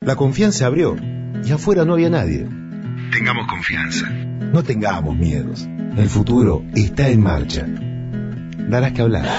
La confianza abrió y afuera no había nadie. Tengamos confianza. No tengamos miedos. El futuro está en marcha. Darás que hablar.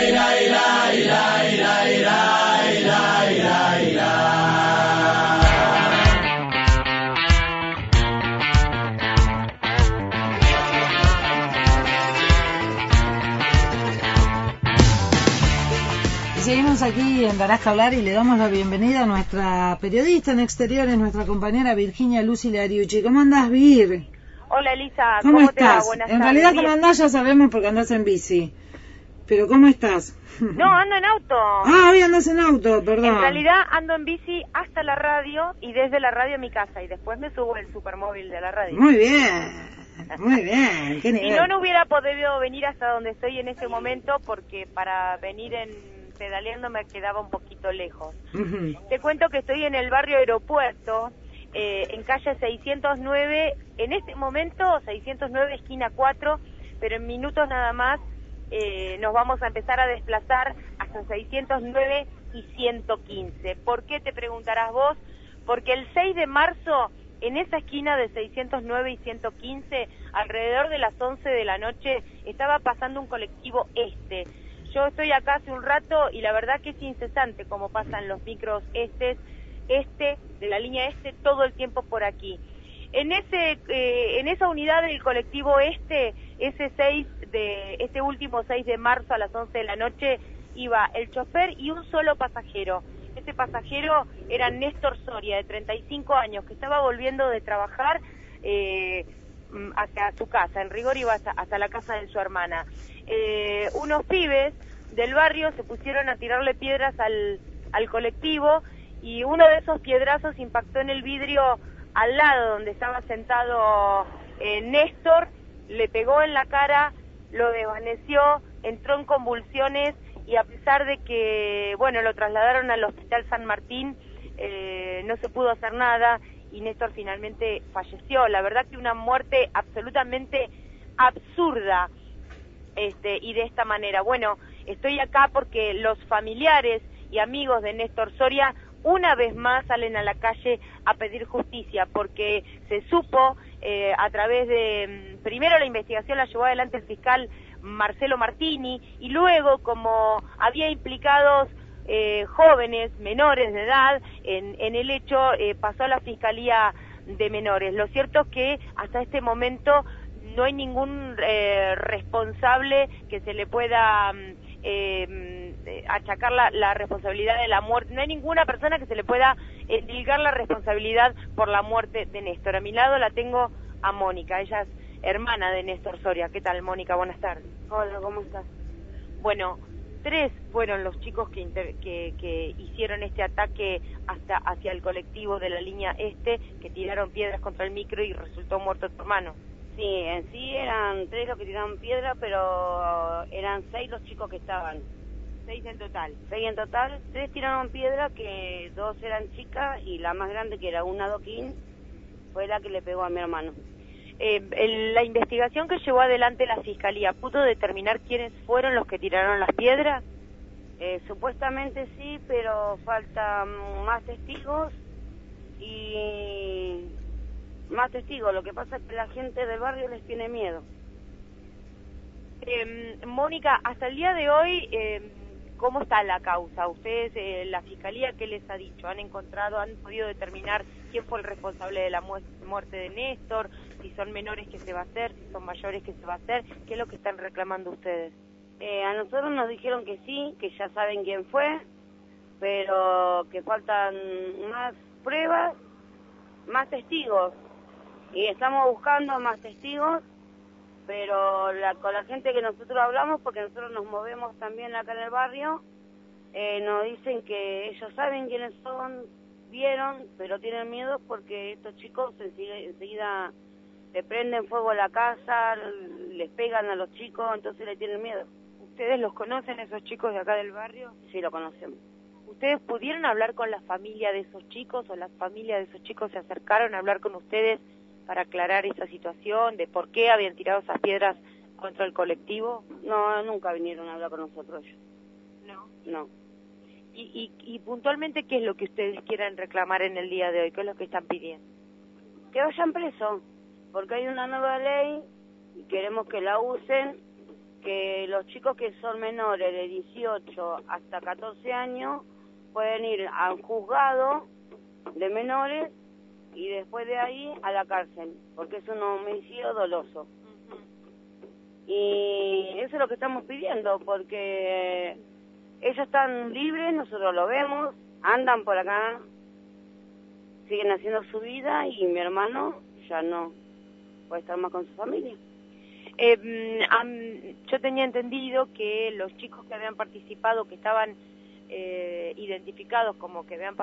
Seguimos aquí en Darás que hablar y le damos la bienvenida a nuestra periodista en exteriores, nuestra compañera Virginia Lucy Lariucci. ¿Cómo andás, Vir? Hola, Elisa. ¿Cómo estás? Te va? Buenas en tardes. realidad, Bien. ¿cómo andás? Ya sabemos porque andás en bici. Pero ¿cómo estás? No, ando en auto. Ah, hoy andás en auto, perdón. En realidad ando en bici hasta la radio y desde la radio a mi casa y después me subo el supermóvil de la radio. Muy bien, muy bien. ¿Qué nivel? Si no hubiera podido venir hasta donde estoy en este momento porque para venir pedaleando me quedaba un poquito lejos. Ujú. Te cuento que estoy en el barrio Aeropuerto, en calle 609, en este momento 609 esquina 4, pero en minutos nada más nos vamos a empezar a desplazar hasta 609 y 115. ¿Por qué, te preguntarás vos? Porque el 6 de marzo, en esa esquina de 609 y 115, alrededor de las 11 de la noche, estaba pasando un colectivo este. Yo estoy acá hace un rato y la verdad que es incesante como pasan los micros de la línea este, todo el tiempo por aquí. En esa unidad del colectivo este último 6 de marzo a las 11 de la noche, iba el chofer y un solo pasajero. Ese pasajero era Néstor Soria, de 35 años, que estaba volviendo de trabajar hacia su casa. En rigor iba hasta la casa de su hermana. Unos pibes del barrio se pusieron a tirarle piedras al colectivo y uno de esos piedrazos impactó en el vidrio al lado donde estaba sentado Néstor, le pegó en la cara, lo desvaneció, entró en convulsiones y a pesar de que, bueno, lo trasladaron al Hospital San Martín, no se pudo hacer nada y Néstor finalmente falleció. La verdad que una muerte absolutamente absurda, y de esta manera. Bueno, estoy acá porque los familiares y amigos de Néstor Soria una vez más salen a la calle a pedir justicia, porque se supo a través de, primero la investigación la llevó adelante el fiscal Marcelo Martini, y luego como había implicados jóvenes, menores de edad, en el hecho pasó a la Fiscalía de Menores. Lo cierto es que hasta este momento no hay ningún responsable que se le pueda achacar la responsabilidad de la muerte. No hay ninguna persona que se le pueda endilgar la responsabilidad por la muerte de Néstor. A mi lado la tengo a Mónica, ella es hermana de Néstor Soria. ¿Qué tal, Mónica? Buenas tardes. Hola, ¿cómo estás? Bueno, 3 fueron los chicos que hicieron este ataque hacia el colectivo de la línea que tiraron piedras contra el micro y resultó muerto tu hermano. Sí, en sí eran 3 los que tiraron piedra, pero eran 6 los chicos que estaban. 6 en total. 6 en total, 3 tiraron piedra, que 2 eran chicas y la más grande, que era una adoquín, fue la que le pegó a mi hermano. La investigación que llevó adelante la Fiscalía, ¿pudo determinar quiénes fueron los que tiraron las piedras? Supuestamente sí, pero faltan más testigos y... más testigos. Lo que pasa es que la gente del barrio les tiene miedo. Mónica, hasta el día de hoy, ¿cómo está la causa? Ustedes, la Fiscalía, ¿qué les ha dicho? ¿Han podido determinar quién fue el responsable de la muerte de Néstor? Si son menores, ¿qué se va a hacer? Si son mayores, ¿qué se va a hacer? ¿Qué es lo que están reclamando ustedes? A nosotros nos dijeron que sí, que ya saben quién fue, pero que faltan más pruebas, más testigos. Y estamos buscando más testigos, pero con la gente que nosotros hablamos, porque nosotros nos movemos también acá en el barrio, nos dicen que ellos saben quiénes son, vieron, pero tienen miedo porque estos chicos enseguida le prenden fuego a la casa, les pegan a los chicos, entonces le tienen miedo. ¿Ustedes los conocen, esos chicos de acá del barrio? Sí, lo conocemos. ¿Ustedes pudieron hablar con la familia de esos chicos o las familias de esos chicos se acercaron a hablar con ustedes para aclarar esa situación de por qué habían tirado esas piedras contra el colectivo? No, nunca vinieron a hablar con nosotros ellos. No. No. Y puntualmente, ¿qué es lo que ustedes quieran reclamar en el día de hoy? ¿Qué es lo que están pidiendo? Que vayan presos, porque hay una nueva ley y queremos que la usen, que los chicos que son menores de 18 hasta 14 años pueden ir a un juzgado de menores y después de ahí a la cárcel, porque es un homicidio doloso. Y eso es lo que estamos pidiendo, porque ellos están libres, nosotros lo vemos, andan por acá, siguen haciendo su vida y mi hermano ya no puede estar más con su familia. Yo tenía entendido que los chicos que habían participado, que estaban identificados como que habían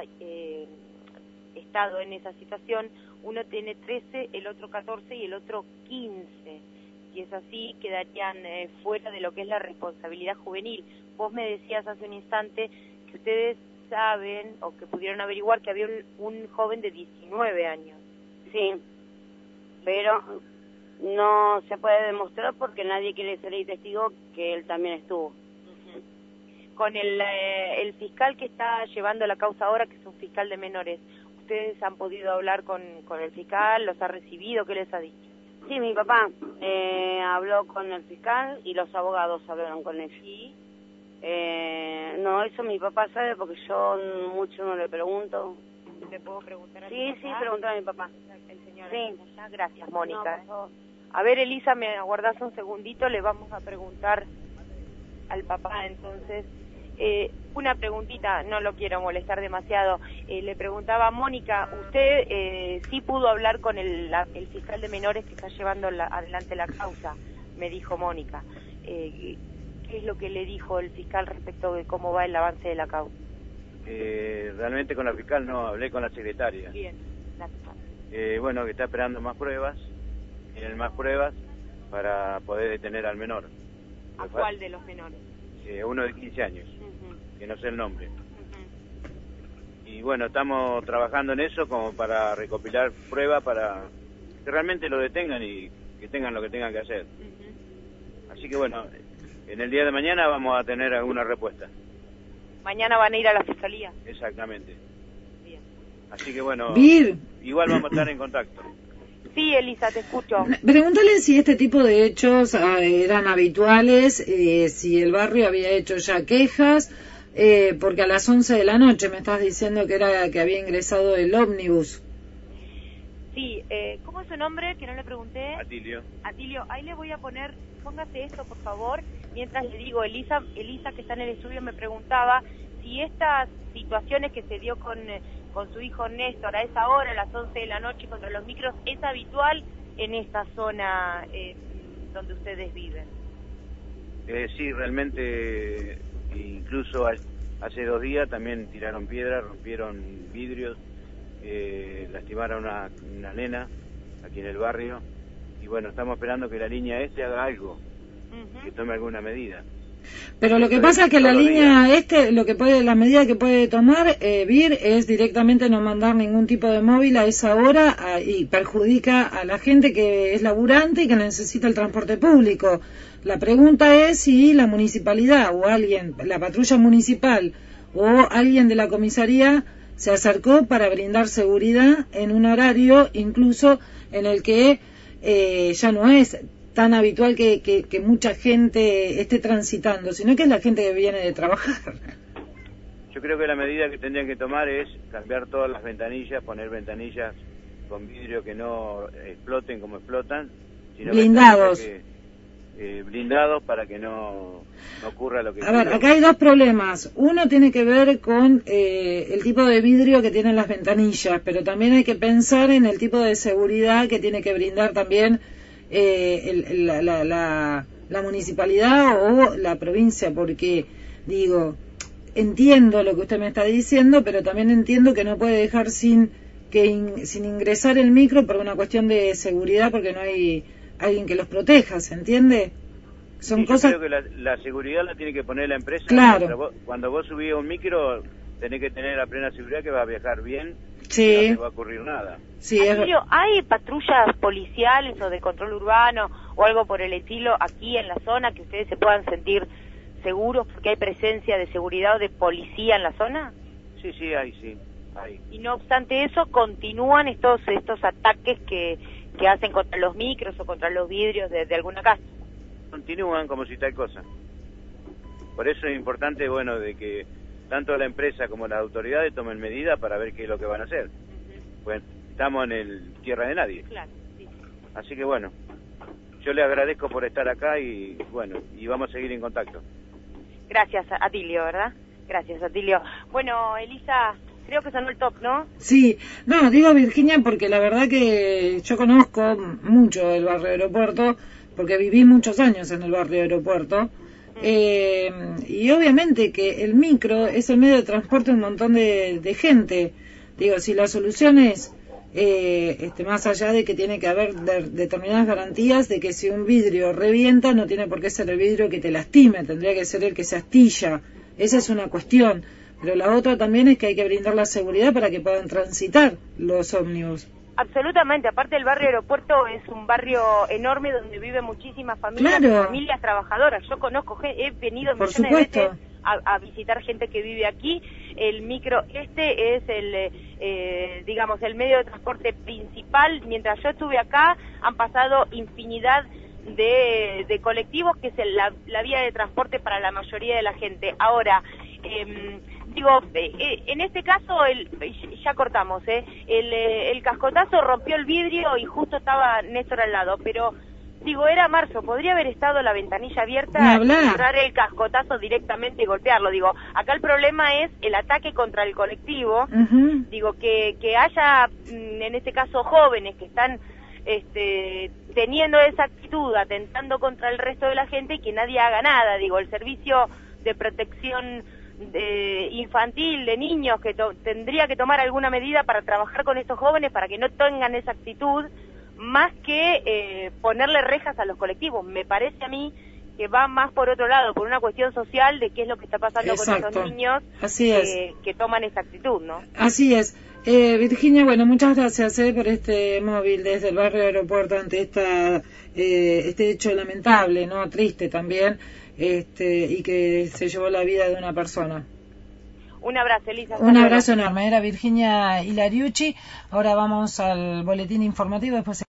estado en esa situación, uno tiene 13, el otro 14 y el otro 15. Si es así, quedarían fuera de lo que es la responsabilidad juvenil. Vos me decías hace un instante que ustedes saben o que pudieron averiguar que había un joven de 19 años. Sí, pero no se puede demostrar porque nadie quiere ser el testigo que él también estuvo. Con el fiscal que está llevando la causa ahora, que es un fiscal de menores, ¿ustedes han podido hablar con el fiscal? ¿Los ha recibido? ¿Qué les ha dicho? Sí, mi papá habló con el fiscal y los abogados hablaron con él. ¿Sí? No, eso mi papá sabe porque yo mucho no le pregunto. ¿Le puedo preguntar a Sí, mi sí, papá? preguntar a mi papá. El señor. Sí. Gracias, Mónica. No, por favor. A ver, Elisa, me aguardás un segundito, le vamos a preguntar al papá entonces. Una preguntita, no lo quiero molestar demasiado. Le preguntaba a Mónica, ¿usted sí pudo hablar con el fiscal de menores que está llevando adelante la causa? Me dijo Mónica. ¿Qué es lo que le dijo el fiscal respecto de cómo va el avance de la causa? Realmente con la fiscal no, hablé con la secretaria. Bien, gracias. Bueno, que está esperando más pruebas, tienen más pruebas para poder detener al menor. ¿A cuál de los menores? Uno de 15 años, que no sé el nombre. Y bueno, estamos trabajando en eso como para recopilar pruebas para que realmente lo detengan y que tengan lo que tengan que hacer. Así que bueno, en el día de mañana vamos a tener alguna respuesta. ¿Mañana van a ir a la fiscalía? Exactamente. Bien. Así que bueno, Vir. igual vamos a estar en contacto. Sí, Elisa, te escucho. Pregúntale si este tipo de hechos eran habituales, si el barrio había hecho ya quejas, porque a las 11 de la noche me estás diciendo que había ingresado el ómnibus. Sí, ¿cómo es su nombre? Que no le pregunté. Atilio. Atilio, ahí le voy a poner, póngase esto por favor, mientras le digo, Elisa que está en el estudio me preguntaba si estas situaciones que se dio con su hijo Néstor a esa hora, a las 11 de la noche contra los micros, es habitual en esta zona donde ustedes viven. Sí, realmente, incluso hace 2 días también tiraron piedras, rompieron vidrios, lastimaron a una nena aquí en el barrio, y bueno, estamos esperando que la línea haga algo, que tome alguna medida. Pero lo que pasa es que la línea la medida que puede tomar Vir es directamente no mandar ningún tipo de móvil a esa hora y perjudica a la gente que es laburante y que necesita el transporte público. La pregunta es si la municipalidad o alguien, la patrulla municipal o alguien de la comisaría se acercó para brindar seguridad en un horario incluso en el que ya no es tan habitual que mucha gente esté transitando, sino que es la gente que viene de trabajar. Yo creo que la medida que tendrían que tomar es cambiar todas las ventanillas, poner ventanillas con vidrio que no exploten como explotan, sino blindados. Blindados para que no ocurra lo que... A ver, acá hay 2 problemas. Uno tiene que ver con el tipo de vidrio que tienen las ventanillas, pero también hay que pensar en el tipo de seguridad que tiene que brindar también la municipalidad o la provincia, porque digo, entiendo lo que usted me está diciendo, pero también entiendo que no puede dejar sin ingresar el micro por una cuestión de seguridad, porque no hay alguien que los proteja, ¿se entiende? Son sí, cosas... Yo creo que la seguridad la tiene que poner la empresa. Claro. Cuando vos subís a un micro, tenés que tener la plena seguridad que va a viajar bien. Sí. No te va a ocurrir nada. Sí, ¿hay patrullas policiales o de control urbano o algo por el estilo aquí en la zona que ustedes se puedan sentir seguros porque hay presencia de seguridad o de policía en la zona? Sí, hay. Y no obstante eso, continúan estos ataques que hacen contra los micros o contra los vidrios de alguna casa. Continúan como si tal cosa. Por eso es importante, bueno, de que tanto la empresa como las autoridades tomen medidas para ver qué es lo que van a hacer. Pues estamos en el tierra de nadie. Claro, sí. Así que bueno, yo le agradezco por estar acá y bueno, y vamos a seguir en contacto. Gracias, Atilio, ¿verdad? Gracias, Atilio. Bueno, Elisa, creo que sonó el top, ¿no? Sí, no, digo Virginia porque la verdad que yo conozco mucho el barrio Aeropuerto, porque viví muchos años en el barrio Aeropuerto, y obviamente que el micro es el medio de transporte de un montón de gente. Digo, si la solución es, más allá de que tiene que haber determinadas garantías de que si un vidrio revienta, no tiene por qué ser el vidrio que te lastime, tendría que ser el que se astilla. Esa es una cuestión. Pero la otra también es que hay que brindar la seguridad para que puedan transitar los ómnibus. Absolutamente, aparte el barrio Aeropuerto es un barrio enorme donde viven muchísimas familias, claro, familias trabajadoras. Yo conozco, he venido por millones supuesto de veces a visitar gente que vive aquí. El micro es digamos, el medio de transporte principal. Mientras yo estuve acá han pasado infinidad de colectivos, que es la vía de transporte para la mayoría de la gente. Ahora, en este caso, ya cortamos, el cascotazo rompió el vidrio y justo estaba Néstor al lado, pero era marzo, podría haber estado la ventanilla abierta y entrar el cascotazo directamente y golpearlo. Acá el problema es el ataque contra el colectivo. Que haya, en este caso, jóvenes que están teniendo esa actitud, atentando contra el resto de la gente, y que nadie haga nada. El servicio de protección infantil de niños que tendría que tomar alguna medida para trabajar con estos jóvenes para que no tengan esa actitud, más que ponerle rejas a los colectivos. Me parece a mí que va más por otro lado, por una cuestión social de qué es lo que está pasando con estos niños. Así que toman esa actitud, ¿no? Así es. Virginia, bueno, muchas gracias por este móvil desde el barrio Aeropuerto ante este hecho lamentable, ¿no? Triste también, y que se llevó la vida de una persona. Un abrazo, Elisa. Un abrazo enorme. Era Virginia Ilariucci. Ahora vamos al boletín informativo, después